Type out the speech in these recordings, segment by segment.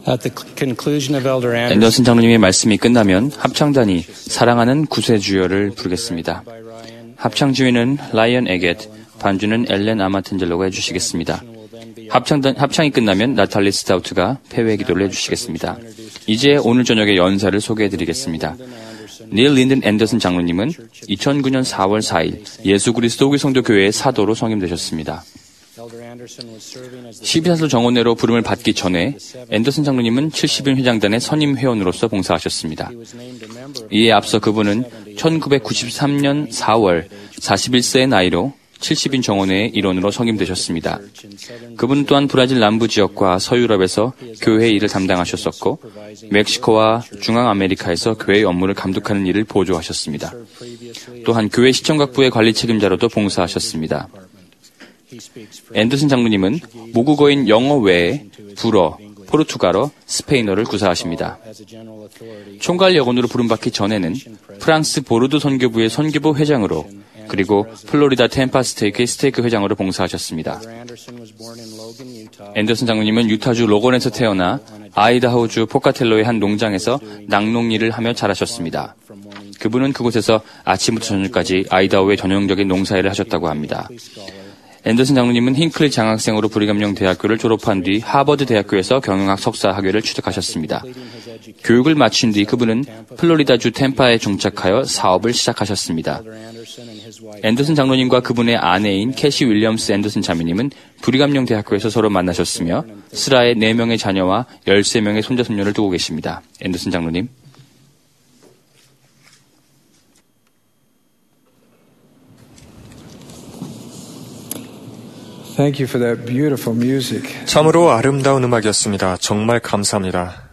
앤더슨 장로님의 말씀이 끝나면 합창단이 사랑하는 구세주여를 부르겠습니다. 합창 지휘는 라이언 에겟, 반주는 엘렌 아마텐젤로가 해주시겠습니다. 합창이 끝나면 나탈리 스타우트가 폐회 기도를 해주시겠습니다. 이제 오늘 저녁의 연사를 소개해드리겠습니다. 닐 린든 앤더슨 장로님은 2009년 4월 4일 예수 그리스도 후기성도 교회의 사도로 선임되셨습니다. 12사도 정원회로 부름을 받기 전에 앤더슨 장로님은 70인 회장단의 선임 회원으로서 봉사하셨습니다. 이에 앞서 그분은 1993년 4월 41세의 나이로 70인 정원회의 일원으로 선임되셨습니다. 그분 또한 브라질 남부 지역과 서유럽에서 교회 일을 담당하셨었고 멕시코와 중앙아메리카에서 교회 업무를 감독하는 일을 보조하셨습니다. 또한 교회 시청각부의 관리 책임자로도 봉사하셨습니다. 앤더슨 장로님은 모국어인 영어 외에 불어, 포르투갈어, 스페인어를 구사하십니다. 총괄 여건으로 부름받기 전에는 프랑스 보르도 선교부의 선교부 회장으로 그리고 플로리다 템파 스테이크 회장으로 봉사하셨습니다. 앤더슨 장로님은 유타주 로건에서 태어나 아이다호주 포카텔로의 한 농장에서 낙농 일을 하며 자라셨습니다. 그분은 그곳에서 아침부터 저녁까지 아이다호의 전형적인 농사일을 하셨다고 합니다. 앤더슨 장로님은 힝클리 장학생으로 브리감령 대학교를 졸업한 뒤 하버드 대학교에서 경영학 석사 학위를 취득하셨습니다. 교육을 마친 뒤 그분은 플로리다주 템파에 정착하여 사업을 시작하셨습니다. 앤더슨 장로님과 그분의 아내인 캐시 윌리엄스 앤더슨 자매님은 브리감령 대학교에서 서로 만나셨으며 스라의 4명의 자녀와 13명의 손자 손녀를 두고 계십니다. 앤더슨 장로님. Thank you for that beautiful music. 참으로 아름다운 음악이었습니다. 정말 감사합니다.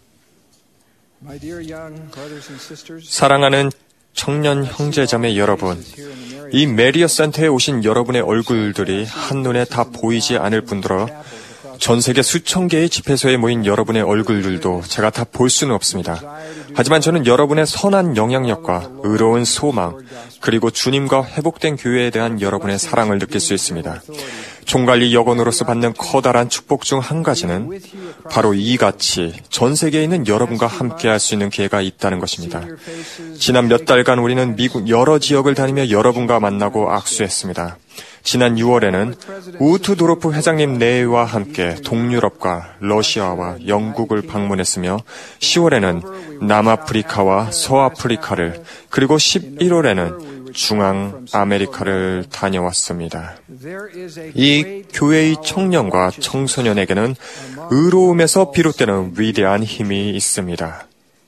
사랑하는 청년 형제자매 여러분, 이 메리어 센터에 오신 여러분의 얼굴들이 한눈에 다 보이지 않을 뿐더러 전 세계 수천 개의 집회소에 모인 여러분의 얼굴들도 제가 다 볼 수는 없습니다. 하지만 저는 여러분의 선한 영향력과 의로운 소망, 그리고 주님과 회복된 교회에 대한 여러분의 사랑을 느낄 수 있습니다. 총관리 여건으로서 받는 커다란 축복 중 한 가지는 바로 이같이 전 세계에 있는 여러분과 함께 할 수 있는 기회가 있다는 것입니다. 지난 몇 달간 우리는 미국 여러 지역을 다니며 여러분과 만나고 악수했습니다. 지난 6월에는 우트도르프 회장님 내외와 함께 동유럽과 러시아와 영국을 방문했으며 10월에는 남아프리카와 서아프리카를 그리고 11월에는 중앙아메리카를 다녀왔습니다. 이 교회의 청년과 청소년에게는 의로움에서 비롯되는 위대한 힘이 있습니다.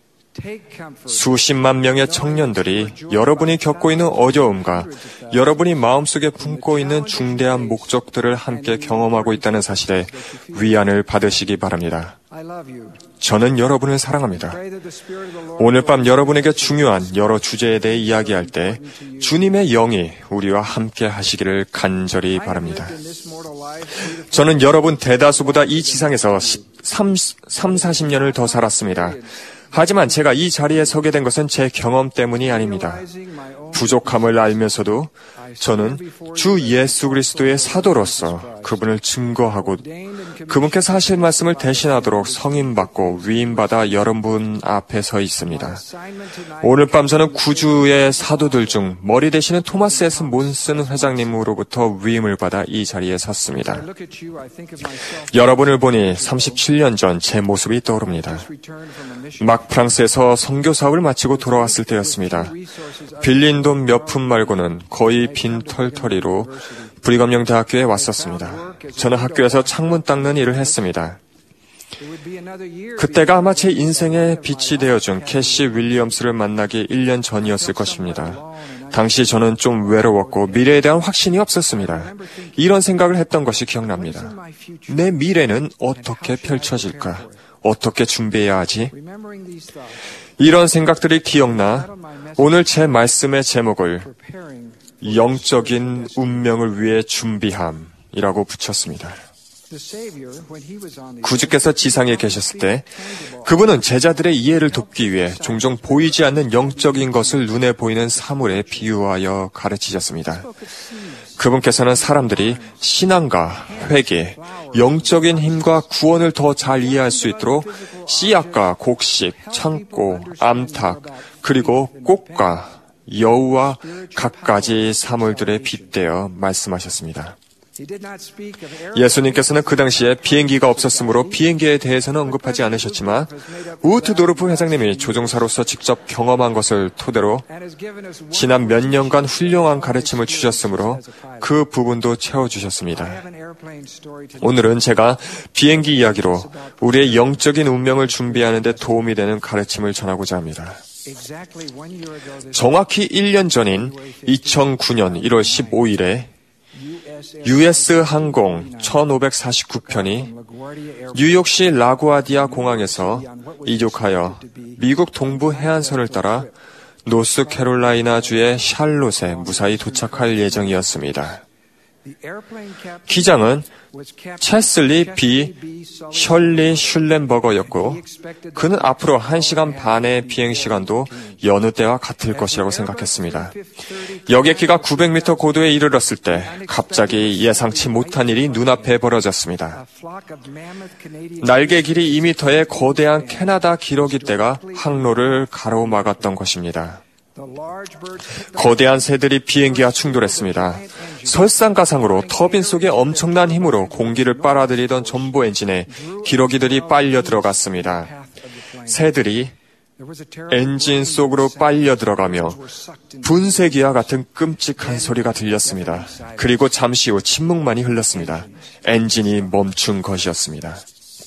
수십만 명의 청년들이 여러분이 겪고 있는 어려움과 여러분이 마음속에 품고 있는 중대한 목적들을 함께 경험하고 있다는 사실에 위안을 받으시기 바랍니다. 저는 여러분을 사랑합니다. 오늘 밤 여러분에게 중요한 여러 주제에 대해 이야기할 때 주님의 영이 우리와 함께 하시기를 간절히 바랍니다. 저는 여러분 대다수보다 이 지상에서 40년을 더 살았습니다. 하지만 제가 이 자리에 서게 된 것은 제 경험 때문이 아닙니다. 부족함을 알면서도 저는 주 예수 그리스도의 사도로서 그분을 증거하고 그분께서 하실 말씀을 대신하도록 성인받고 위임받아 여러분 앞에 서 있습니다. 오늘 밤 저는 구주의 사도들 중 머리 되시는 토마스 S. 몬슨 회장님으로부터 위임을 받아 이 자리에 섰습니다. 여러분을 보니 37년 전 제 모습이 떠오릅니다. 막 프랑스에서 선교 사업을 마치고 돌아왔을 때였습니다. 빌린 돈 몇 푼 말고는 거의 빈 털터리로 브리감령 대학교에 왔었습니다. 저는 학교에서 창문 닦는 일을 했습니다. 그때가 아마 제 인생의 빛이 되어준 캐시 윌리엄스를 만나기 1년 전이었을 것입니다. 당시 저는 좀 외로웠고 미래에 대한 확신이 없었습니다. 이런 생각을 했던 것이 기억납니다. 내 미래는 어떻게 펼쳐질까? 어떻게 준비해야 하지? 이런 생각들이 기억나 오늘 제 말씀의 제목을 영적인 운명을 위해 준비함이라고 붙였습니다. 구주께서 지상에 계셨을 때 그분은 제자들의 이해를 돕기 위해 종종 보이지 않는 영적인 것을 눈에 보이는 사물에 비유하여 가르치셨습니다. 그분께서는 사람들이 신앙과 회개, 영적인 힘과 구원을 더 잘 이해할 수 있도록 씨앗과 곡식, 창고, 암탉, 그리고 꽃과 여우와 갖가지 사물들에 빗대어 말씀하셨습니다. 예수님께서는 그 당시에 비행기가 없었으므로 비행기에 대해서는 언급하지 않으셨지만 우트도르프 회장님이 조종사로서 직접 경험한 것을 토대로 지난 몇 년간 훌륭한 가르침을 주셨으므로 그 부분도 채워주셨습니다. 오늘은 제가 비행기 이야기로 우리의 영적인 운명을 준비하는 데 도움이 되는 가르침을 전하고자 합니다. 정확히 1년 전인 2009년 1월 15일에 US 항공 1549편이 뉴욕시 라구아디아 공항에서 이륙하여 미국 동부 해안선을 따라 노스캐롤라이나주의 샬롯에 무사히 도착할 예정이었습니다. 기장은 체슬리 B. 셜리 슐렌버거였고 그는 앞으로 1시간 반의 비행시간도 여느 때와 같을 것이라고 생각했습니다. 여객기가 900m 고도에 이르렀을 때 갑자기 예상치 못한 일이 눈앞에 벌어졌습니다. 날개 길이 2m의 거대한 캐나다 기러기떼가 항로를 가로막았던 것입니다. 거대한 새들이 비행기와 충돌했습니다. 설상가상으로 터빈 속에 엄청난 힘으로 공기를 빨아들이던 전보 엔진에 기러기들이 빨려 들어갔습니다. 새들이 엔진 속으로 빨려 들어가며 분쇄기와 같은 끔찍한 소리가 들렸습니다. 그리고 잠시 후 침묵만이 흘렀습니다. 엔진이 멈춘 것이었습니다.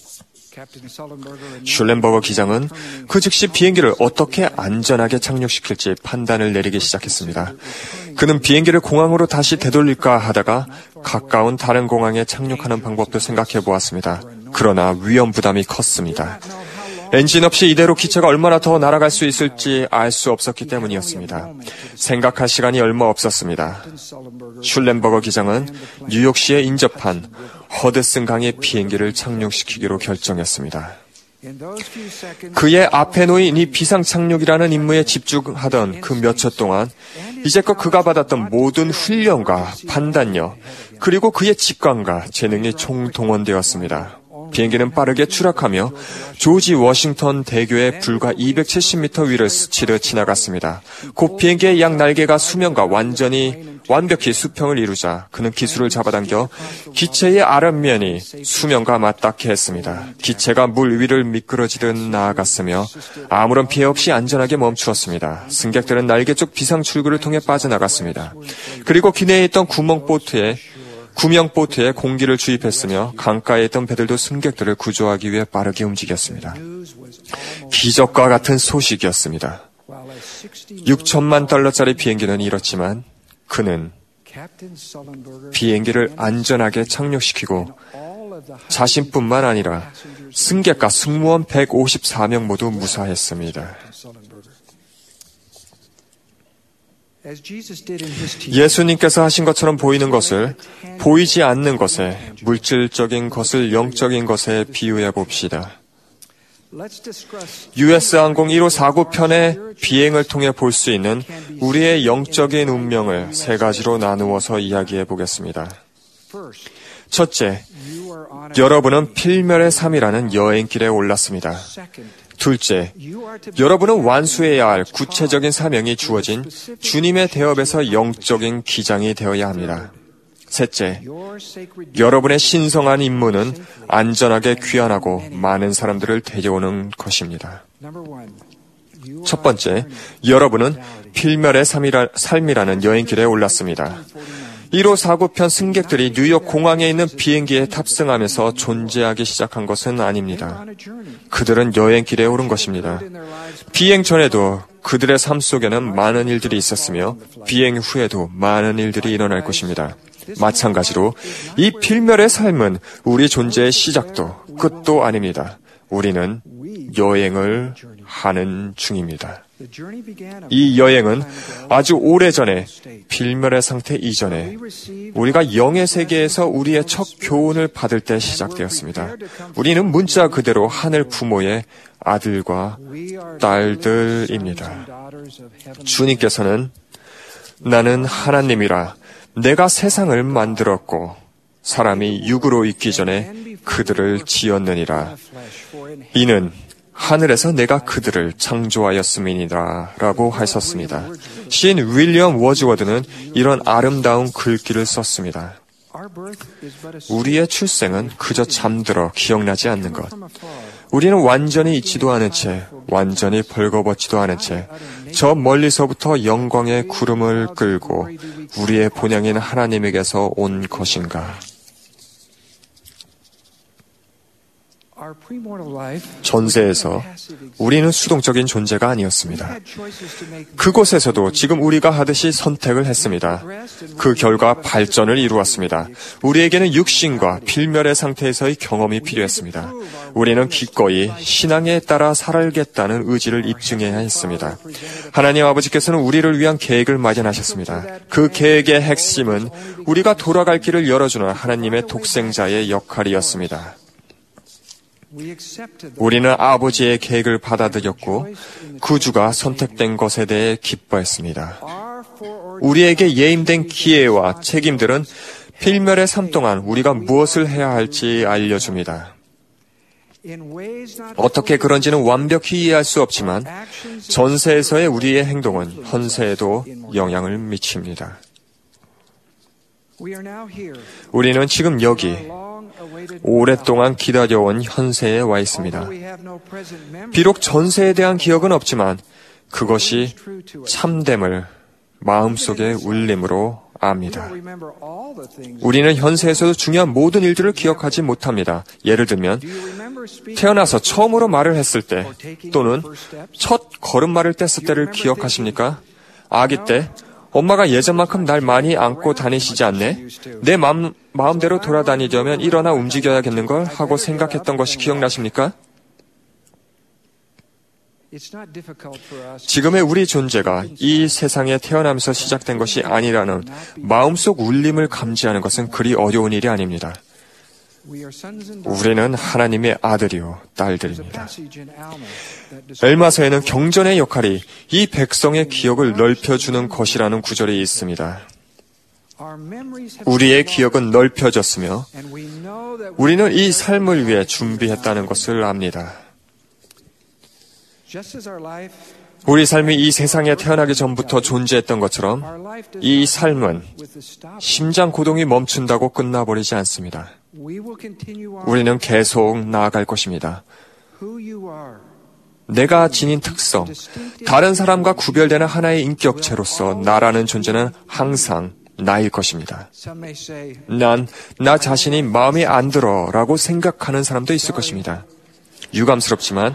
슐렌버거 기장은 그 즉시 비행기를 어떻게 안전하게 착륙시킬지 판단을 내리기 시작했습니다. 그는 비행기를 공항으로 다시 되돌릴까 하다가 가까운 다른 공항에 착륙하는 방법도 생각해 보았습니다. 그러나 위험 부담이 컸습니다. 엔진 없이 이대로 기체가 얼마나 더 날아갈 수 있을지 알 수 없었기 때문이었습니다. 생각할 시간이 얼마 없었습니다. 슐렌버거 기장은 뉴욕시에 인접한 허드슨 강에 비행기를 착륙시키기로 결정했습니다. 그의 앞에 놓인 이 비상착륙이라는 임무에 집중하던 그 몇 초 동안 이제껏 그가 받았던 모든 훈련과 판단력 그리고 그의 직관과 재능이 총동원되었습니다. 비행기는 빠르게 추락하며 조지 워싱턴 대교의 불과 270m 위를 스치듯 지나갔습니다. 곧 비행기의 양 날개가 수면과 완벽히 수평을 이루자 그는 기술을 잡아당겨 기체의 아랫면이 수면과 맞닿게 했습니다. 기체가 물 위를 미끄러지듯 나아갔으며 아무런 피해 없이 안전하게 멈추었습니다. 승객들은 날개 쪽 비상 출구를 통해 빠져나갔습니다. 그리고 기내에 있던 구명 보트에 공기를 주입했으며 강가에 있던 배들도 승객들을 구조하기 위해 빠르게 움직였습니다. 기적과 같은 소식이었습니다. 6천만 달러짜리 비행기는 잃었지만 그는 비행기를 안전하게 착륙시키고 자신뿐만 아니라 승객과 승무원 154명 모두 무사했습니다. 예수님께서 하신 것처럼 보이는 것을 보이지 않는 것에, 물질적인 것을 영적인 것에 비유해 봅시다. US 항공 1549편의 비행을 통해 볼 수 있는 우리의 영적인 운명을 세 가지로 나누어서 이야기해 보겠습니다. 첫째, 여러분은 필멸의 삶이라는 여행길에 올랐습니다. 둘째, 여러분은 완수해야 할 구체적인 사명이 주어진 주님의 대업에서 영적인 기장이 되어야 합니다. 셋째, 여러분의 신성한 임무는 안전하게 귀환하고 많은 사람들을 데려오는 것입니다. 첫 번째, 여러분은 필멸의 삶이라는 여행길에 올랐습니다. 1549편 승객들이 뉴욕 공항에 있는 비행기에 탑승하면서 존재하기 시작한 것은 아닙니다. 그들은 여행길에 오른 것입니다. 비행 전에도 그들의 삶 속에는 많은 일들이 있었으며 비행 후에도 많은 일들이 일어날 것입니다. 마찬가지로 이 필멸의 삶은 우리 존재의 시작도 끝도 아닙니다. 우리는 여행을 하는 중입니다. 이 여행은 아주 오래전에 필멸의 상태 이전에 우리가 영의 세계에서 우리의 첫 교훈을 받을 때 시작되었습니다. 우리는 문자 그대로 하늘 부모의 아들과 딸들입니다. 주님께서는 나는 하나님이라 내가 세상을 만들었고 사람이 육으로 있기 전에 그들을 지었느니라. 이는 하늘에서 내가 그들을 창조하였음이니라 라고 하셨습니다. 시인 윌리엄 워즈워드는 이런 아름다운 글귀를 썼습니다. 우리의 출생은 그저 잠들어 기억나지 않는 것. 우리는 완전히 잊지도 않은 채, 완전히 벌거벗지도 않은 채, 저 멀리서부터 영광의 구름을 끌고 우리의 본향인 하나님에게서 온 것인가. 전세에서 우리는 수동적인 존재가 아니었습니다. 그곳에서도 지금 우리가 하듯이 선택을 했습니다. 그 결과 발전을 이루었습니다. 우리에게는 육신과 필멸의 상태에서의 경험이 필요했습니다. 우리는 기꺼이 신앙에 따라 살겠다는 의지를 입증해야 했습니다. 하나님 아버지께서는 우리를 위한 계획을 마련하셨습니다. 그 계획의 핵심은 우리가 돌아갈 길을 열어주는 하나님의 독생자의 역할이었습니다. 우리는 아버지의 계획을 받아들였고 구주가 선택된 것에 대해 기뻐했습니다. 우리에게 예임된 기회와 책임들은 필멸의 삶 동안 우리가 무엇을 해야 할지 알려줍니다. 어떻게 그런지는 완벽히 이해할 수 없지만 전세에서의 우리의 행동은 현세에도 영향을 미칩니다. 우리는 지금 여기 오랫동안 기다려온 현세에 와 있습니다. 비록 전세에 대한 기억은 없지만 그것이 참됨을 마음속의 울림으로 압니다. 우리는 현세에서도 중요한 모든 일들을 기억하지 못합니다. 예를 들면 태어나서 처음으로 말을 했을 때 또는 첫 걸음마를 뗐을 때를 기억하십니까? 아기 때 엄마가 예전만큼 날 많이 안고 다니시지 않네? 내 마음대로 돌아다니려면 일어나 움직여야겠는걸 하고 생각했던 것이 기억나십니까? 지금의 우리 존재가 이 세상에 태어나면서 시작된 것이 아니라는 마음속 울림을 감지하는 것은 그리 어려운 일이 아닙니다. 우리는 하나님의 아들이요 딸들입니다. 엘마서에는 경전의 역할이 이 백성의 기억을 넓혀주는 것이라는 구절이 있습니다. 우리의 기억은 넓혀졌으며 우리는 이 삶을 위해 준비했다는 것을 압니다. 우리 삶이 이 세상에 태어나기 전부터 존재했던 것처럼 이 삶은 심장 고동이 멈춘다고 끝나버리지 않습니다. 우리는 계속 나아갈 것입니다. 내가 지닌 특성, 다른 사람과 구별되는 하나의 인격체로서 나라는 존재는 항상 나일 것입니다. 나 자신이 마음에 안 들어 라고 생각하는 사람도 있을 것입니다. 유감스럽지만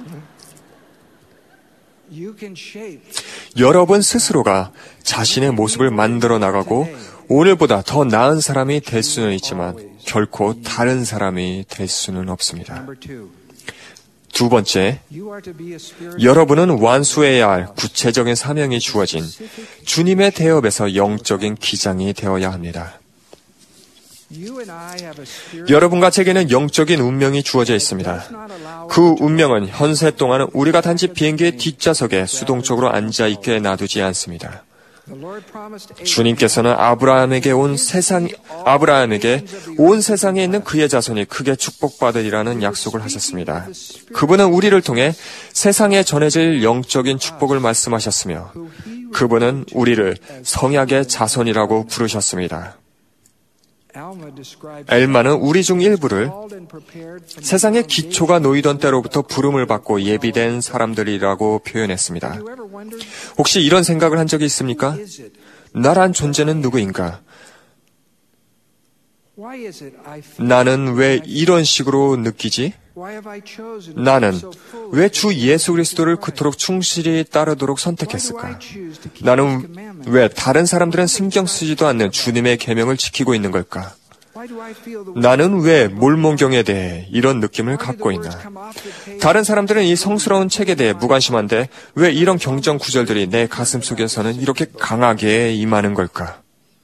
여러분 스스로가 자신의 모습을 만들어 나가고 오늘보다 더 나은 사람이 될 수는 있지만 결코 다른 사람이 될 수는 없습니다. 두 번째, 여러분은 완수해야 할 구체적인 사명이 주어진 주님의 대업에서 영적인 기장이 되어야 합니다. 여러분과 제게는 영적인 운명이 주어져 있습니다. 그 운명은 현세 동안은 우리가 단지 비행기의 뒷좌석에 수동적으로 앉아있게 놔두지 않습니다. 주님께서는 아브라함에게 온 세상에 있는 그의 자손이 크게 축복받으리라는 약속을 하셨습니다. 그분은 우리를 통해 세상에 전해질 영적인 축복을 말씀하셨으며 그분은 우리를 성약의 자손이라고 부르셨습니다. 엘마는 우리 중 일부를 세상의 기초가 놓이던 때로부터 부름을 받고 예비된 사람들이라고 표현했습니다. 혹시 이런 생각을 한 적이 있습니까? 나란 존재는 누구인가? 나는 왜 이런 식으로 느끼지? 나는 왜 주 예수 그리스도를 그토록 충실히 따르도록 선택했을까? 나는 왜 다른 사람들은 신경 쓰지도 않는 주님의 계명을 지키고 있는 걸까? 나는 왜 몰몬경에 대해 이런 느낌을 갖고 있나? 다른 사람들은 이 성스러운 책에 대해 무관심한데 왜 이런 경전 구절들이 내 가슴 속에서는 이렇게 강하게 임하는 걸까?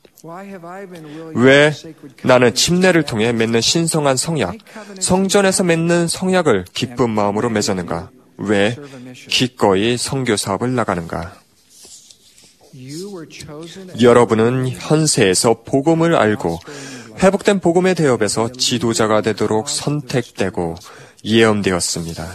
왜 나는 침례를 통해 맺는 신성한 성약, 성전에서 맺는 성약을 기쁜 마음으로 맺었는가? 왜 기꺼이 선교 사업을 나가는가? 여러분은 현세에서 복음을 알고 회복된 복음의 대업에서 지도자가 되도록 선택되고 예언되었습니다.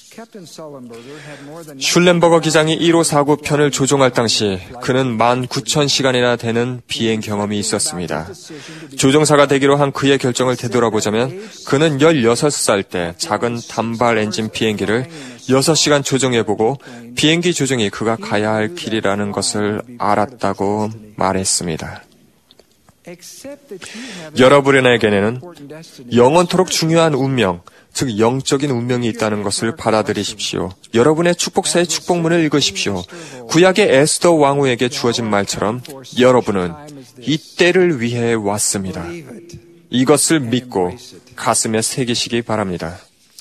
슐렌버거 기장이 1549 편을 조종할 당시 그는 19,000시간이나 되는 비행 경험이 있었습니다. 조종사가 되기로 한 그의 결정을 되돌아보자면 그는 16살 때 작은 단발 엔진 비행기를 6시간 조종해보고 비행기 조종이 그가 가야 할 길이라는 것을 알았다고 말했습니다. 여러분에게는 영원토록 중요한 운명, 즉 영적인 운명이 있다는 것을 받아들이십시오. 여러분의 축복사의 축복문을 읽으십시오. 구약의 에스더 왕후에게 주어진 말처럼 여러분은 이 때를 위해 왔습니다. 이것을 믿고 가슴에 새기시기 바랍니다.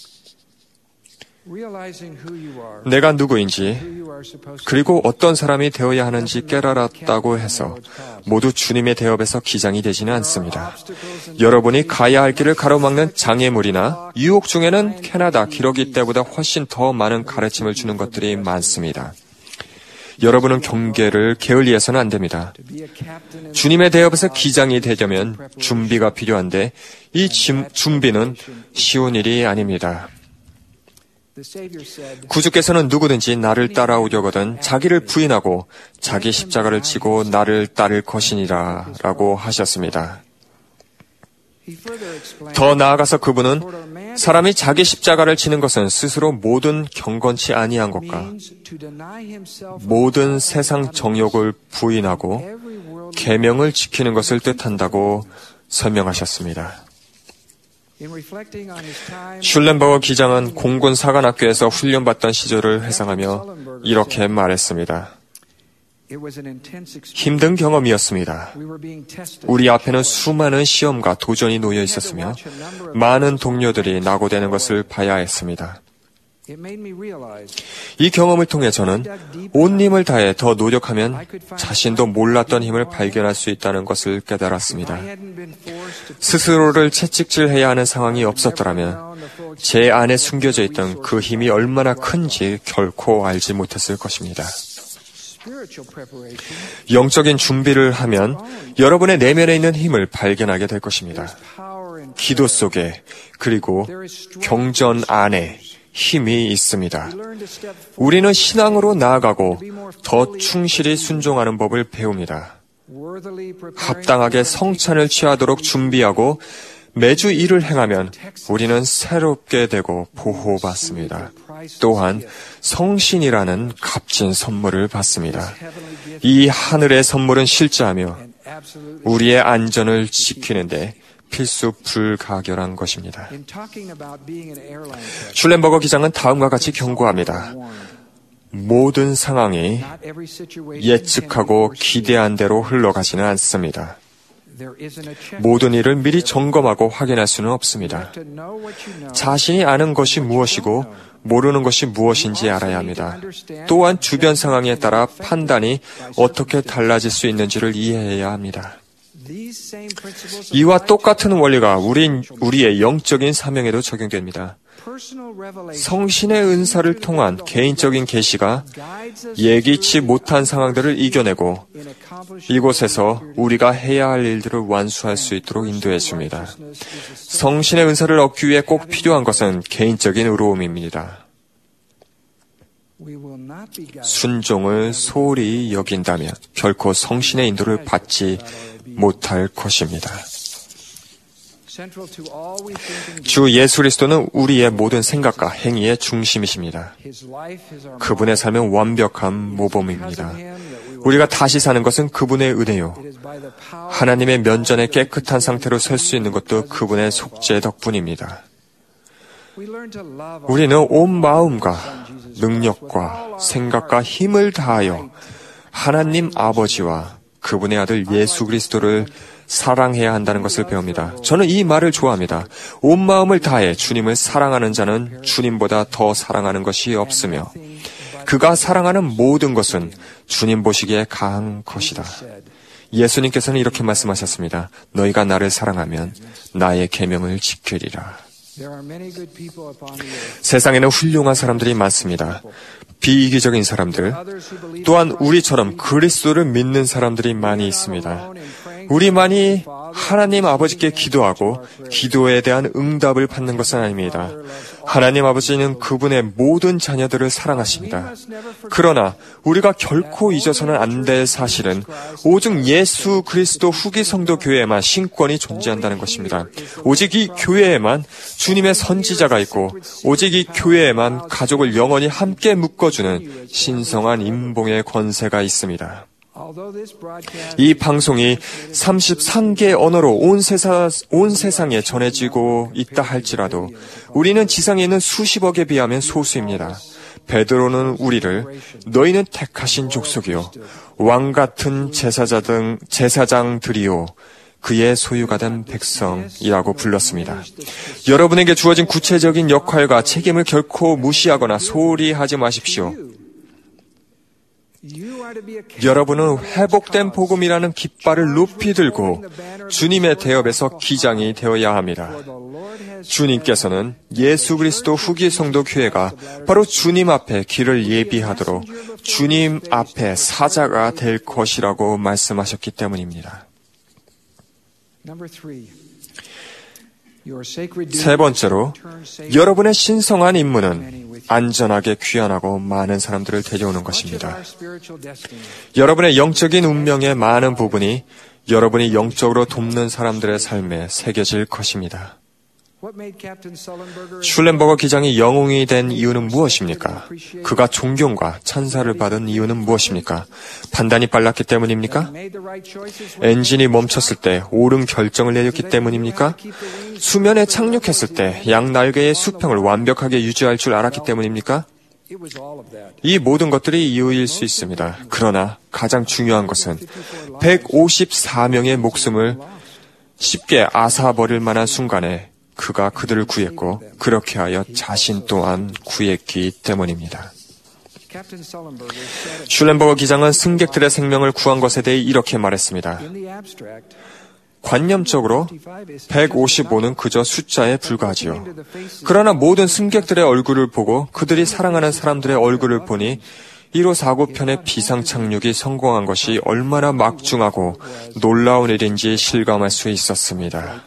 내가 누구인지 그리고 어떤 사람이 되어야 하는지 깨달았다고 해서 모두 주님의 대업에서 기장이 되지는 않습니다. 여러분이 가야 할 길을 가로막는 장애물이나 유혹 중에는 캐나다 기러기 때보다 훨씬 더 많은 가르침을 주는 것들이 많습니다. 여러분은 경계를 게을리해서는 안 됩니다. 주님의 대업에서 기장이 되려면 준비가 필요한데 이 준비는 쉬운 일이 아닙니다. 구주께서는 누구든지 나를 따라오려거든 자기를 부인하고 자기 십자가를 지고 나를 따를 것이니라 라고 하셨습니다. 더 나아가서 그분은 사람이 자기 십자가를 지는 것은 스스로 모든 경건치 아니한 것과 모든 세상 정욕을 부인하고 계명을 지키는 것을 뜻한다고 설명하셨습니다. 슐렌버거 기장은 공군 사관학교에서 훈련받던 시절을 회상하며 이렇게 말했습니다. 힘든 경험이었습니다. 우리 앞에는 수많은 시험과 도전이 놓여 있었으며 많은 동료들이 낙오되는 것을 봐야 했습니다. 이 경험을 통해 저는 온 힘을 다해 더 노력하면 자신도 몰랐던 힘을 발견할 수 있다는 것을 깨달았습니다. 스스로를 채찍질해야 하는 상황이 없었더라면 제 안에 숨겨져 있던 그 힘이 얼마나 큰지 결코 알지 못했을 것입니다. 영적인 준비를 하면 여러분의 내면에 있는 힘을 발견하게 될 것입니다. 기도 속에 그리고 경전 안에 힘이 있습니다. 우리는 신앙으로 나아가고 더 충실히 순종하는 법을 배웁니다. 합당하게 성찬을 취하도록 준비하고 매주 일을 행하면 우리는 새롭게 되고 보호받습니다. 또한 성신이라는 값진 선물을 받습니다. 이 하늘의 선물은 실제하며 우리의 안전을 지키는데 필수 불가결한 것입니다. 슐렌버거 기장은 다음과 같이 경고합니다. 모든 상황이 예측하고 기대한 대로 흘러가지는 않습니다. 모든 일을 미리 점검하고 확인할 수는 없습니다. 자신이 아는 것이 무엇이고 모르는 것이 무엇인지 알아야 합니다. 또한 주변 상황에 따라 판단이 어떻게 달라질 수 있는지를 이해해야 합니다. 이와 똑같은 원리가 우리의 영적인 사명에도 적용됩니다. 성신의 은사를 통한 개인적인 계시가 예기치 못한 상황들을 이겨내고 이곳에서 우리가 해야 할 일들을 완수할 수 있도록 인도해 줍니다. 성신의 은사를 얻기 위해 꼭 필요한 것은 개인적인 의로움입니다. 순종을 소홀히 여긴다면 결코 성신의 인도를 받지 못할 것입니다. 주 예수 그리스도는 우리의 모든 생각과 행위의 중심이십니다. 그분의 삶은 완벽한 모범입니다. 우리가 다시 사는 것은 그분의 은혜요. 하나님의 면전에 깨끗한 상태로 설 수 있는 것도 그분의 속죄 덕분입니다. 우리는 온 마음과 능력과 생각과 힘을 다하여 하나님 아버지와 그분의 아들 예수 그리스도를 사랑해야 한다는 것을 배웁니다. 저는 이 말을 좋아합니다. 온 마음을 다해 주님을 사랑하는 자는 주님보다 더 사랑하는 것이 없으며 그가 사랑하는 모든 것은 주님 보시기에 강한 것이다. 예수님께서는 이렇게 말씀하셨습니다. 너희가 나를 사랑하면 나의 계명을 지키리라. 세상에는 훌륭한 사람들이 많습니다. 비이기적인 사람들, 또한 우리처럼 그리스도를 믿는 사람들이 많이 있습니다. 우리만이 하나님 아버지께 기도하고 기도에 대한 응답을 받는 것은 아닙니다. 하나님 아버지는 그분의 모든 자녀들을 사랑하십니다. 그러나 우리가 결코 잊어서는 안 될 사실은 오직 예수 그리스도 후기 성도 교회에만 신권이 존재한다는 것입니다. 오직 이 교회에만 주님의 선지자가 있고 오직 이 교회에만 가족을 영원히 함께 묶어주는 신성한 임봉의 권세가 있습니다. 이 방송이 33개 언어로 온 세상에 전해지고 있다 할지라도 우리는 지상에 있는 수십억에 비하면 소수입니다. 베드로는 우리를 너희는 택하신 족속이요 왕같은 제사장들이요 그의 소유가 된 백성이라고 불렀습니다. 여러분에게 주어진 구체적인 역할과 책임을 결코 무시하거나 소홀히 하지 마십시오. 여러분은 회복된 복음이라는 깃발을 높이 들고 주님의 대업에서 기장이 되어야 합니다. 주님께서는 예수 그리스도 후기 성도 교회가 바로 주님 앞에 길을 예비하도록 주님 앞에 사자가 될 것이라고 말씀하셨기 때문입니다. 세 번째로, 여러분의 신성한 임무는 안전하게 귀환하고 많은 사람들을 데려오는 것입니다. 여러분의 영적인 운명의 많은 부분이 여러분이 영적으로 돕는 사람들의 삶에 새겨질 것입니다. 슐렌버거 기장이 영웅이 된 이유는 무엇입니까? 그가 존경과 찬사를 받은 이유는 무엇입니까? 판단이 빨랐기 때문입니까? 엔진이 멈췄을 때 옳은 결정을 내렸기 때문입니까? 수면에 착륙했을 때 양날개의 수평을 완벽하게 유지할 줄 알았기 때문입니까? 이 모든 것들이 이유일 수 있습니다. 그러나 가장 중요한 것은 154명의 목숨을 쉽게 앗아버릴 만한 순간에 그가 그들을 구했고 그렇게 하여 자신 또한 구했기 때문입니다. 슐렌버거 기장은 승객들의 생명을 구한 것에 대해 이렇게 말했습니다. 관념적으로 155는 그저 숫자에 불과하지요. 그러나 모든 승객들의 얼굴을 보고 그들이 사랑하는 사람들의 얼굴을 보니 1549편의 비상착륙이 성공한 것이 얼마나 막중하고 놀라운 일인지 실감할 수 있었습니다.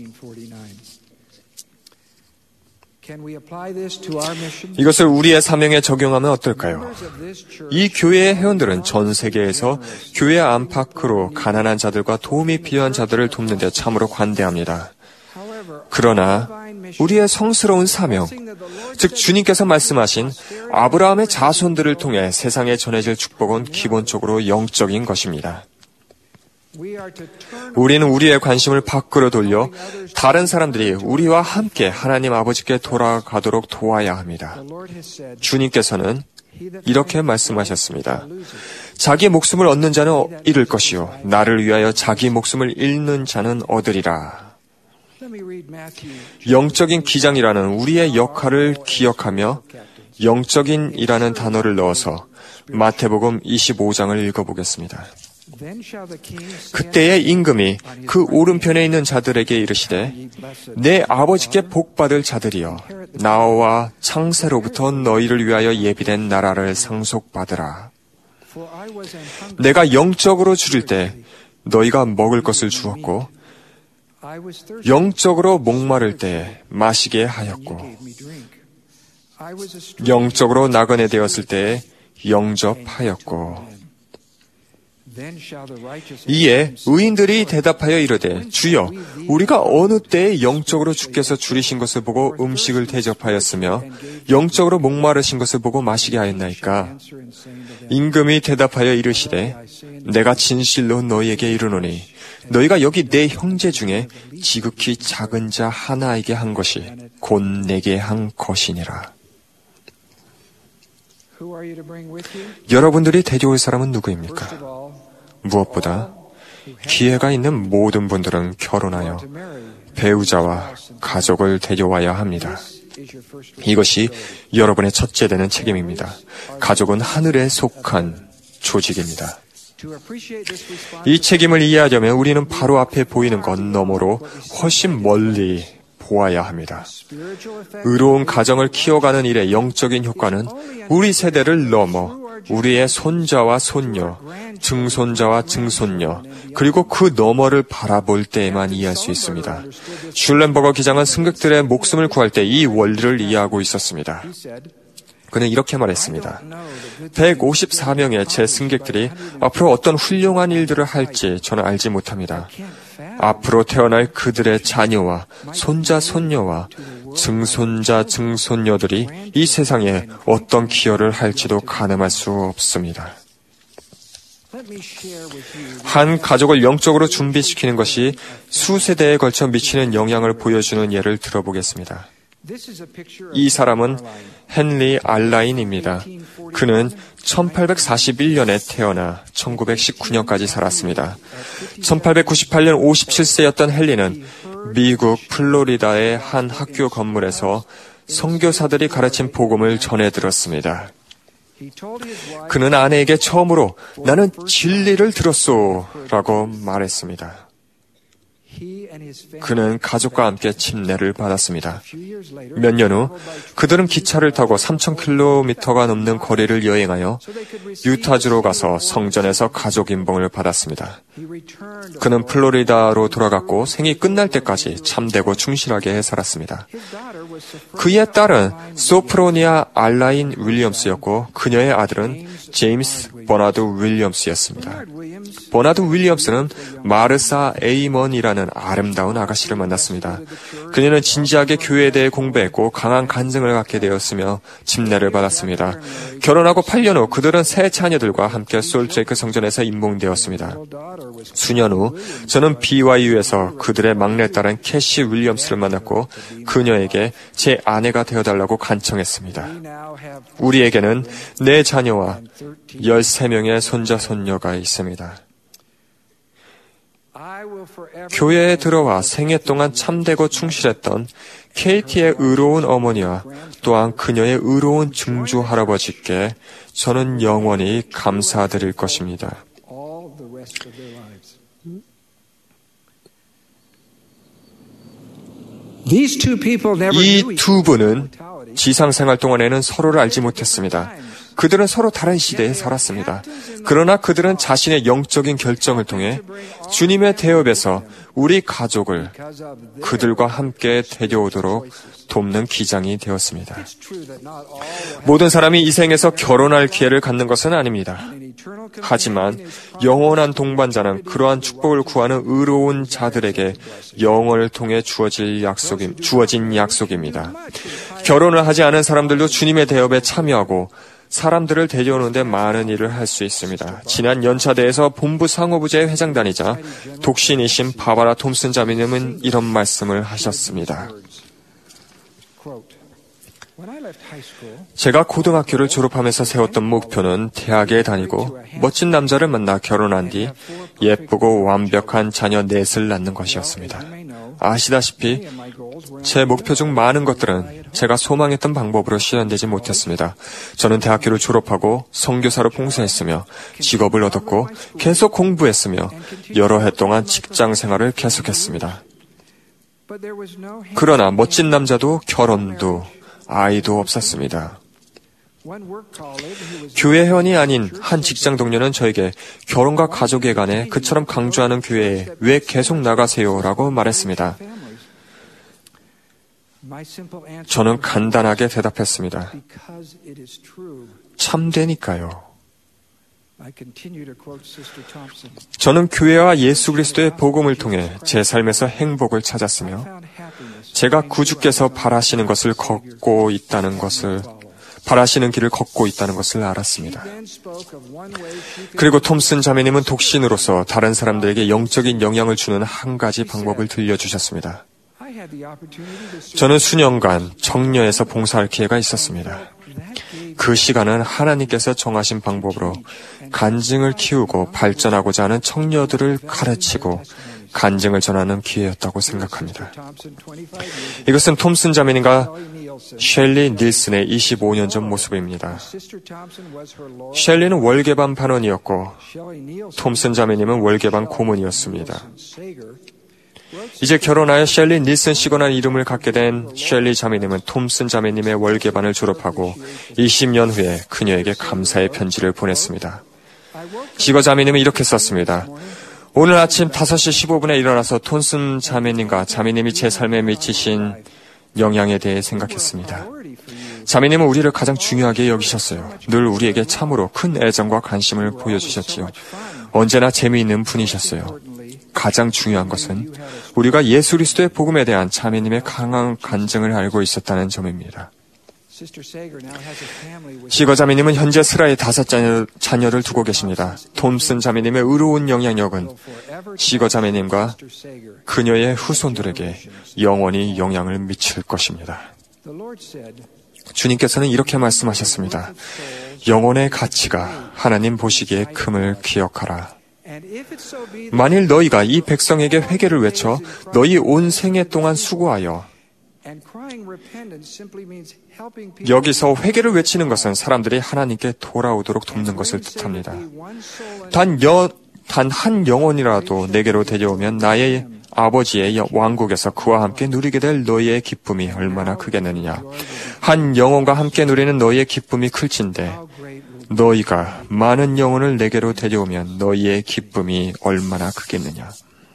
이것을 우리의 사명에 적용하면 어떨까요? 이 교회의 회원들은 전 세계에서 교회 안팎으로 가난한 자들과 도움이 필요한 자들을 돕는 데 참으로 관대합니다. 그러나 우리의 성스러운 사명, 즉 주님께서 말씀하신 아브라함의 자손들을 통해 세상에 전해질 축복은 기본적으로 영적인 것입니다. 우리는 우리의 관심을 밖으로 돌려 다른 사람들이 우리와 함께 하나님 아버지께 돌아가도록 도와야 합니다. 주님께서는 이렇게 말씀하셨습니다. 자기 목숨을 얻는 자는 잃을 것이요 나를 위하여 자기 목숨을 잃는 자는 얻으리라. 영적인 기장이라는 우리의 역할을 기억하며 영적인이라는 단어를 넣어서 마태복음 25장을 읽어보겠습니다. 그때의 임금이 그 오른편에 있는 자들에게 이르시되 내 아버지께 복받을 자들이여 나와 창세로부터 너희를 위하여 예비된 나라를 상속받으라. 내가 영적으로 줄일 때 너희가 먹을 것을 주었고 영적으로 목마를 때 마시게 하였고 영적으로 나그네 되었을 때 영접하였고 이에 의인들이 대답하여 이르되 주여 우리가 어느 때에 영적으로 주께서 줄이신 것을 보고 음식을 대접하였으며 영적으로 목마르신 것을 보고 마시게 하였나이까? 임금이 대답하여 이르시되 내가 진실로 너희에게 이르노니 너희가 여기 내 형제 중에 지극히 작은 자 하나에게 한 것이 곧 내게 한 것이니라. 여러분들이 데려올 사람은 누구입니까? 무엇보다 기회가 있는 모든 분들은 결혼하여 배우자와 가족을 데려와야 합니다. 이것이 여러분의 첫째 되는 책임입니다. 가족은 하늘에 속한 조직입니다. 이 책임을 이해하려면 우리는 바로 앞에 보이는 것 너머로 훨씬 멀리 보아야 합니다. 의로운 가정을 키워가는 일의 영적인 효과는 우리 세대를 넘어 우리의 손자와 손녀, 증손자와 증손녀, 그리고 그 너머를 바라볼 때에만 이해할 수 있습니다. 슐렌버거 기장은 승객들의 목숨을 구할 때 이 원리를 이해하고 있었습니다. 그는 이렇게 말했습니다. 154명의 제 승객들이 앞으로 어떤 훌륭한 일들을 할지 저는 알지 못합니다. 앞으로 태어날 그들의 자녀와 손자, 손녀와 증손자, 증손녀들이 이 세상에 어떤 기여를 할지도 가늠할 수 없습니다. 한 가족을 영적으로 준비시키는 것이 수세대에 걸쳐 미치는 영향을 보여주는 예를 들어보겠습니다. 이 사람은 헨리 알라인입니다. 그는 1841년에 태어나 1919년까지 살았습니다. 1898년 57세였던 헨리는 미국 플로리다의 한 학교 건물에서 선교사들이 가르친 복음을 전해 들었습니다. 그는 아내에게 처음으로 나는 진리를 들었소 라고 말했습니다. 그는 가족과 함께 침례를 받았습니다. 몇 년 후 그들은 기차를 타고 3,000km가 넘는 거리를 여행하여 유타주로 가서 성전에서 가족 임봉을 받았습니다. 그는 플로리다로 돌아갔고 생이 끝날 때까지 참되고 충실하게 살았습니다. 그의 딸은 소프로니아 알라인 윌리엄스였고 그녀의 아들은 제임스 버나드 윌리엄스였습니다. 버나드 윌리엄스는 마르사 에이먼이라는 아름다운 아가씨를 만났습니다. 그녀는 진지하게 교회에 대해 공부했고 강한 간증을 갖게 되었으며 침례를 받았습니다. 결혼하고 8년 후 그들은 세 자녀들과 함께 솔트레이크 성전에서 임봉되었습니다. 수년 후 저는 BYU에서 그들의 막내딸은 캐시 윌리엄스를 만났고 그녀에게 제 아내가 되어달라고 간청했습니다. 우리에게는 4자녀와 13명의 손자, 손녀가 있습니다. 교회에 들어와 생애 동안 참되고 충실했던 케이티의 의로운 어머니와 또한 그녀의 의로운 증조 할아버지께 저는 영원히 감사드릴 것입니다. 이 두 분은 지상생활 동안에는 서로를 알지 못했습니다. 그들은 서로 다른 시대에 살았습니다. 그러나 그들은 자신의 영적인 결정을 통해 주님의 대업에서 우리 가족을 그들과 함께 데려오도록 돕는 기장이 되었습니다. 모든 사람이 이 생에서 결혼할 기회를 갖는 것은 아닙니다. 하지만 영원한 동반자는 그러한 축복을 구하는 의로운 자들에게 영원을 통해 주어진 약속입니다. 결혼을 하지 않은 사람들도 주님의 대업에 참여하고 사람들을 데려오는데 많은 일을 할 수 있습니다. 지난 연차대에서 본부 상호부제의 회장단이자 독신이신 바바라 톰슨 자매님은 이런 말씀을 하셨습니다. 제가 고등학교를 졸업하면서 세웠던 목표는 대학에 다니고 멋진 남자를 만나 결혼한 뒤 예쁘고 완벽한 자녀 넷을 낳는 것이었습니다. 아시다시피 제 목표 중 많은 것들은 제가 소망했던 방법으로 실현되지 못했습니다. 저는 대학교를 졸업하고 선교사로 봉사했으며 직업을 얻었고 계속 공부했으며 여러 해 동안 직장 생활을 계속했습니다. 그러나 멋진 남자도 결혼도 아이도 없었습니다. 교회 회원이 아닌 한 직장 동료는 저에게 결혼과 가족에 관해 그처럼 강조하는 교회에 왜 계속 나가세요? 라고 말했습니다. 저는 간단하게 대답했습니다. 참되니까요. 저는 교회와 예수 그리스도의 복음을 통해 제 삶에서 행복을 찾았으며 제가 구주께서 바라시는 것을 걷고 있다는 것을 바라시는 길을 걷고 있다는 것을 알았습니다. 그리고 톰슨 자매님은 독신으로서 다른 사람들에게 영적인 영향을 주는 한 가지 방법을 들려주셨습니다. 저는 수년간 정녀에서 봉사할 기회가 있었습니다. 그 시간은 하나님께서 정하신 방법으로 간증을 키우고 발전하고자 하는 청녀들을 가르치고 간증을 전하는 기회였다고 생각합니다. 이것은 톰슨 자매님과 셸리 닐슨의 25년 전 모습입니다. 셸리는 월계반 반원이었고 톰슨 자매님은 월계반 고문이었습니다. 이제 결혼하여 셸리 닐슨 씨거나 이름을 갖게 된 셸리 자매님은 톰슨 자매님의 월계반을 졸업하고 20년 후에 그녀에게 감사의 편지를 보냈습니다. 시거 자매님은 이렇게 썼습니다. 오늘 아침 5시 15분에 일어나서 톰슨 자매님과 자매님이 제 삶에 미치신 영향에 대해 생각했습니다. 자매님은 우리를 가장 중요하게 여기셨어요. 늘 우리에게 참으로 큰 애정과 관심을 보여주셨지요. 언제나 재미있는 분이셨어요. 가장 중요한 것은 우리가 예수 그리스도의 복음에 대한 자매님의 강한 간증을 알고 있었다는 점입니다. 시거 자매님은 현재 스라의 5자녀를 두고 계십니다. 톰슨 자매님의 의로운 영향력은 시거 자매님과 그녀의 후손들에게 영원히 영향을 미칠 것입니다. 주님께서는 이렇게 말씀하셨습니다. 영혼의 가치가 하나님 보시기에 큼을 기억하라. 만일 너희가 이 백성에게 회개를 외쳐 너희 온 생애 동안 수고하여 여기서 회개를 외치는 것은 사람들이 하나님께 돌아오도록 돕는 것을 뜻합니다. 단 한 영혼이라도 내게로 데려오면 나의 아버지의 왕국에서 그와 함께 누리게 될 너희의 기쁨이 얼마나 크겠느냐. 한 영혼과 함께 누리는 너희의 기쁨이 클진데 너희가 많은 영혼을 내게로 데려오면 너희의 기쁨이 얼마나 크겠느냐.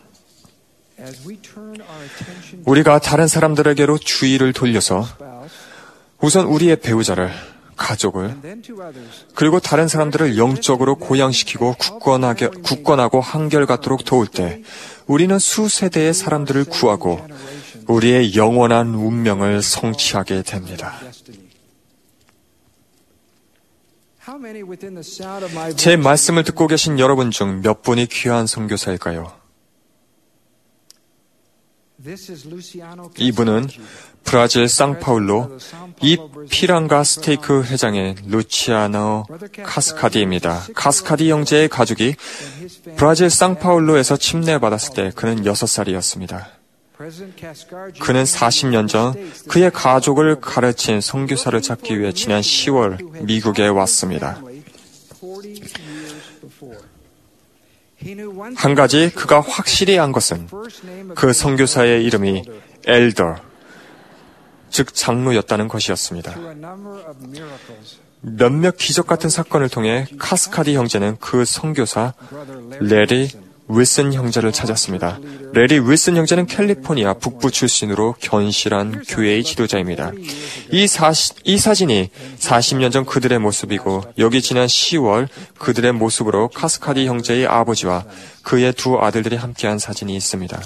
우리가 다른 사람들에게로 주의를 돌려서 우선 우리의 배우자를, 가족을, 그리고 다른 사람들을 영적으로 고양시키고 굳건하고 한결같도록 도울 때 우리는 수세대의 사람들을 구하고 우리의 영원한 운명을 성취하게 됩니다. 제 말씀을 듣고 계신 여러분 중 몇 분이 귀한 선교사일까요? 이분은 브라질 상파울로 이피랑가 스테이크 회장의 루치아노 카스카디입니다. 카스카디 형제의 가족이 브라질 상파울로에서 침례받았을 때 그는 6살이었습니다. 그는 40년 전 그의 가족을 가르친 선교사를 찾기 위해 지난 10월 미국에 왔습니다. 한 가지 그가 확실히 안 것은 그 선교사의 이름이 엘더, 즉 장로였다는 것이었습니다. 몇몇 기적 같은 사건을 통해 카스카디 형제는 그 선교사 레리 윌슨 형제를 찾았습니다. 레리 윌슨 형제는 캘리포니아 북부 출신으로 견실한 교회의 지도자입니다. 이 사진이 40년 전 그들의 모습이고 여기 지난 10월 그들의 모습으로 카스카디 형제의 아버지와 그의 두 아들들이 함께한 사진이 있습니다.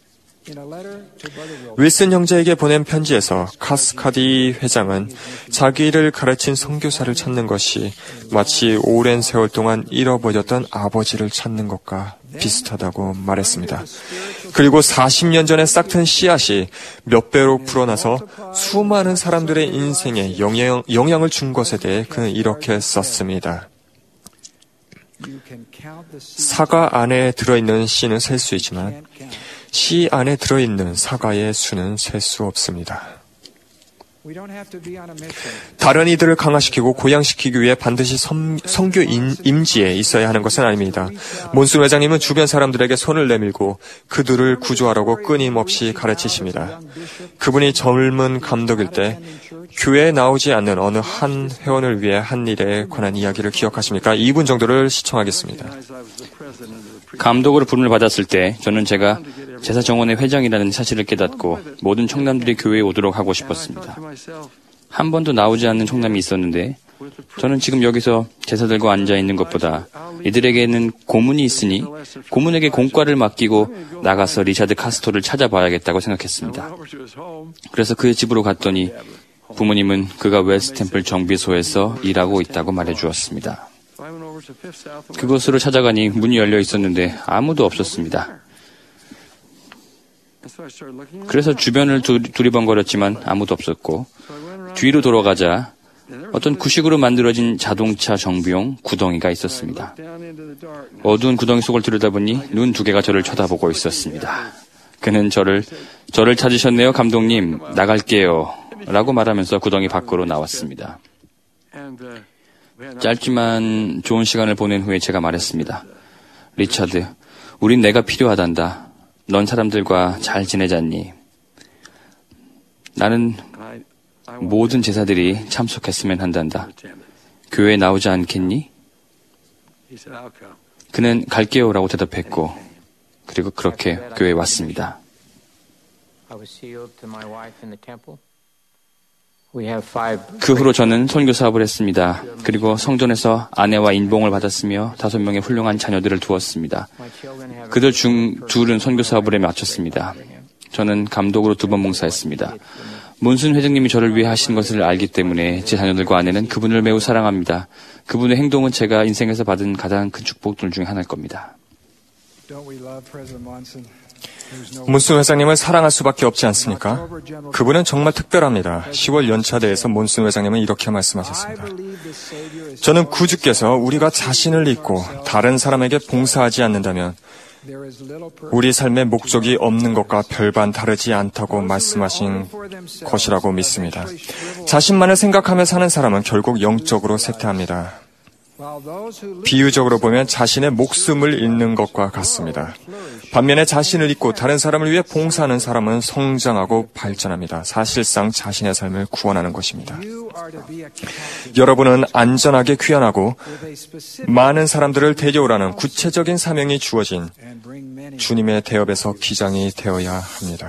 윌슨 형제에게 보낸 편지에서 카스카디 회장은 자기를 가르친 선교사를 찾는 것이 마치 오랜 세월 동안 잃어버렸던 아버지를 찾는 것과 비슷하다고 말했습니다. 그리고 40년 전에 싹튼 씨앗이 몇 배로 불어나서 수많은 사람들의 인생에 영향을 준 것에 대해 그는 이렇게 썼습니다. 사과 안에 들어있는 씨는 셀 수 있지만 씨 안에 들어있는 사과의 수는 셀 수 없습니다. 다른 이들을 강화시키고 고양시키기 위해 반드시 선교 임지에 있어야 하는 것은 아닙니다. 몬슨 회장님은 주변 사람들에게 손을 내밀고 그들을 구조하라고 끊임없이 가르치십니다. 그분이 젊은 감독일 때 교회에 나오지 않는 어느 한 회원을 위해 한 일에 관한 이야기를 기억하십니까? 2분 정도를 시청하겠습니다. 감독으로 부름을 받았을 때 저는 제가 제사정원의 회장이라는 사실을 깨닫고 모든 청남들이 교회에 오도록 하고 싶었습니다. 한 번도 나오지 않는 청남이 있었는데 저는 지금 여기서 제사들과 앉아있는 것보다 이들에게는 고문이 있으니 고문에게 공과를 맡기고 나가서 리차드 카스토를 찾아봐야겠다고 생각했습니다. 그래서 그의 집으로 갔더니 부모님은 그가 웨스템플 정비소에서 일하고 있다고 말해주었습니다. 그곳으로 찾아가니 문이 열려 있었는데 아무도 없었습니다. 그래서 주변을 두리번거렸지만 아무도 없었고 뒤로 돌아가자 어떤 구식으로 만들어진 자동차 정비용 구덩이가 있었습니다. 어두운 구덩이 속을 들여다보니 눈 두 개가 저를 쳐다보고 있었습니다. 그는 저를 찾으셨네요, 감독님. 나갈게요. 라고 말하면서 구덩이 밖으로 나왔습니다. 짧지만 좋은 시간을 보낸 후에 제가 말했습니다. 리차드, 우린 내가 필요하단다. 넌 사람들과 잘 지내잖니? 나는 모든 제사들이 참석했으면 한단다. 교회에 나오지 않겠니? 그는 갈게요라고 대답했고, 그리고 그렇게 교회에 왔습니다. 그 후로 저는 선교 사업을 했습니다. 그리고 성전에서 아내와 인봉을 받았으며 5명의 훌륭한 자녀들을 두었습니다. 그들 중 둘은 선교 사업을 마쳤습니다. 저는 감독으로 2번 봉사했습니다. 문순 회장님이 저를 위해 하신 것을 알기 때문에 제 자녀들과 아내는 그분을 매우 사랑합니다. 그분의 행동은 제가 인생에서 받은 가장 큰 축복들 중에 하나일 겁니다. 몬슨 회장님을 사랑할 수밖에 없지 않습니까? 그분은 정말 특별합니다. 10월 연차대에서 몬슨 회장님은 이렇게 말씀하셨습니다. 저는 구주께서 우리가 자신을 잊고 다른 사람에게 봉사하지 않는다면 우리 삶의 목적이 없는 것과 별반 다르지 않다고 말씀하신 것이라고 믿습니다. 자신만을 생각하며 사는 사람은 결국 영적으로 쇠퇴합니다. 비유적으로 보면 자신의 목숨을 잃는 것과 같습니다. 반면에 자신을 잊고 다른 사람을 위해 봉사하는 사람은 성장하고 발전합니다. 사실상 자신의 삶을 구원하는 것입니다. 여러분은 안전하게 귀환하고 많은 사람들을 데려오라는 구체적인 사명이 주어진 주님의 대업에서 기장이 되어야 합니다.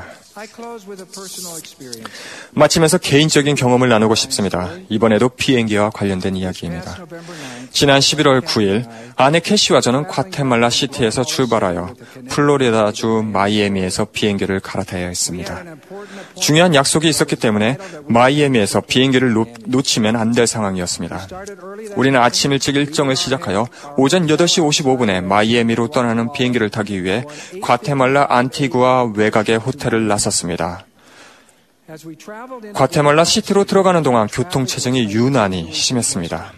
마치면서 개인적인 경험을 나누고 싶습니다. 이번에도 비행기와 관련된 이야기입니다. 지난 11월 9일 아내 캐시와 저는 과테말라 시티에서 출발하여 플로리다주 마이애미에서 비행기를 갈아타야 했습니다. 중요한 약속이 있었기 때문에 마이애미에서 비행기를 놓치면 안 될 상황이었습니다. 우리는 아침 일찍 일정을 시작하여 오전 8시 55분에 마이애미로 떠나는 비행기를 타기 위해 과테말라 안티구아 외곽의 호텔을 나섰습니다. 과테말라 시티로 들어가는 동안 교통체증이 유난히 심했습니다.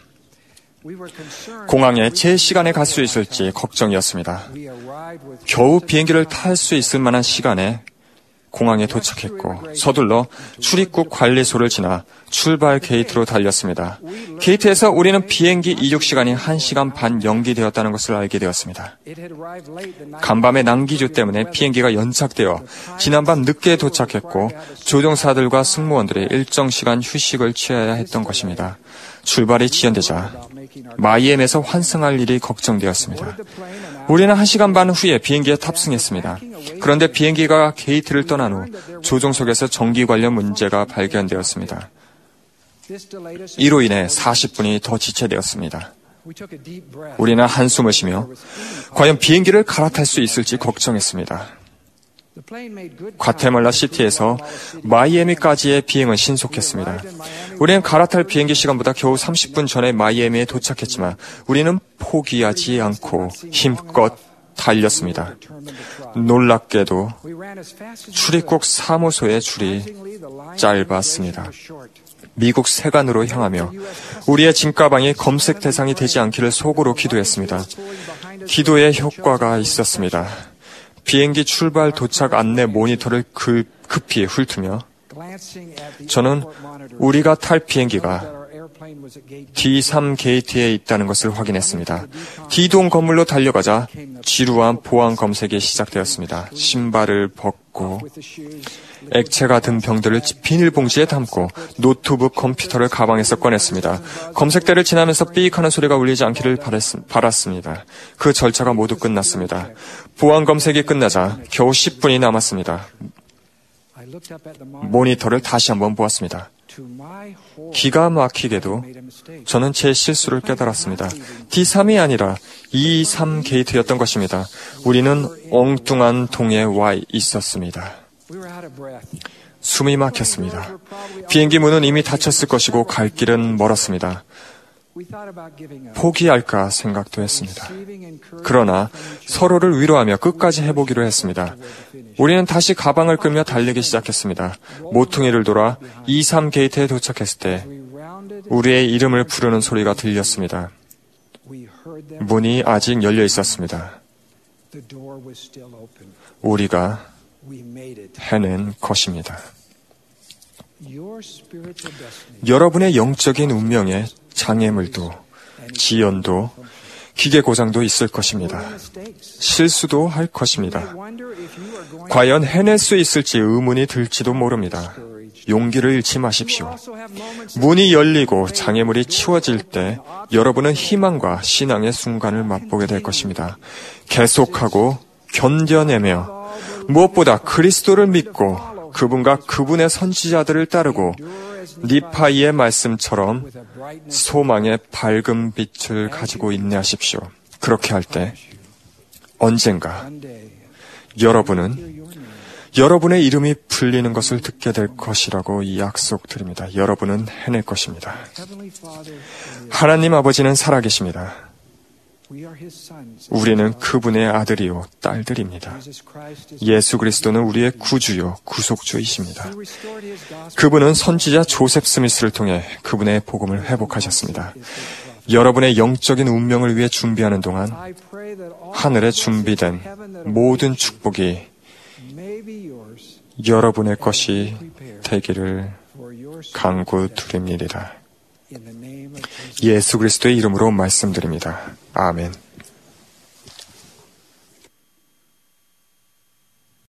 공항에 제 시간에 갈 수 있을지 걱정이었습니다. 겨우 비행기를 탈 수 있을 만한 시간에 공항에 도착했고 서둘러 출입국 관리소를 지나 출발 게이트로 달렸습니다. 게이트에서 우리는 비행기 이륙 시간이 1시간 반 연기되었다는 것을 알게 되었습니다. 간밤의 난기주 때문에 비행기가 연착되어 지난밤 늦게 도착했고 조종사들과 승무원들이 일정 시간 휴식을 취해야 했던 것입니다. 출발이 지연되자 마이애미에서 환승할 일이 걱정되었습니다. 우리는 1시간 반 후에 비행기에 탑승했습니다. 그런데 비행기가 게이트를 떠난 후 조종석에서 전기 관련 문제가 발견되었습니다. 이로 인해 40분이 더 지체되었습니다. 우리는 한숨을 쉬며 과연 비행기를 갈아탈 수 있을지 걱정했습니다. 과테말라 시티에서 마이애미까지의 비행은 신속했습니다. 우리는 갈아탈 비행기 시간보다 겨우 30분 전에 마이애미에 도착했지만 우리는 포기하지 않고 힘껏 달렸습니다. 놀랍게도 출입국 사무소의 줄이 짧았습니다. 미국 세관으로 향하며 우리의 짐가방이 검색 대상이 되지 않기를 속으로 기도했습니다. 기도의 효과가 있었습니다. 비행기 출발 도착 안내 모니터를 급히 훑으며 저는 우리가 탈 비행기가 D3 게이트에 있다는 것을 확인했습니다. D동 건물로 달려가자 지루한 보안 검색이 시작되었습니다. 신발을 벗고 액체가 든 병들을 비닐봉지에 담고 노트북 컴퓨터를 가방에서 꺼냈습니다. 검색대를 지나면서 삐익하는 소리가 울리지 않기를 바랐습니다. 그 절차가 모두 끝났습니다. 보안 검색이 끝나자 겨우 10분이 남았습니다. 모니터를 다시 한번 보았습니다. 기가 막히게도 저는 제 실수를 깨달았습니다. D3이 아니라 E3 게이트였던 것입니다. 우리는 엉뚱한 동에 와 있었습니다. 숨이 막혔습니다. 비행기 문은 이미 닫혔을 것이고 갈 길은 멀었습니다. 포기할까 생각도 했습니다. 그러나 서로를 위로하며 끝까지 해보기로 했습니다. 우리는 다시 가방을 끌며 달리기 시작했습니다. 모퉁이를 돌아 E3 게이트에 도착했을 때 우리의 이름을 부르는 소리가 들렸습니다. 문이 아직 열려 있었습니다. 우리가 해낸 것입니다. 여러분의 영적인 운명에 장애물도, 지연도, 기계 고장도 있을 것입니다. 실수도 할 것입니다. 과연 해낼 수 있을지 의문이 들지도 모릅니다. 용기를 잃지 마십시오. 문이 열리고 장애물이 치워질 때 여러분은 희망과 신앙의 순간을 맛보게 될 것입니다. 계속하고 견뎌내며 무엇보다 그리스도를 믿고 그분과 그분의 선지자들을 따르고 니파이의 말씀처럼 소망의 밝은 빛을 가지고 인내하십시오. 그렇게 할 때 언젠가 여러분은 여러분의 이름이 불리는 것을 듣게 될 것이라고 약속드립니다. 여러분은 해낼 것입니다. 하나님 아버지는 살아계십니다. 우리는 그분의 아들이요 딸들입니다. 예수 그리스도는 우리의 구주요 구속주이십니다. 그분은 선지자 조셉 스미스를 통해 그분의 복음을 회복하셨습니다. 여러분의 영적인 운명을 위해 준비하는 동안 하늘에 준비된 모든 축복이 여러분의 것이 되기를 간구드립니다. 예수 그리스도의 이름으로 말씀드립니다. 아멘.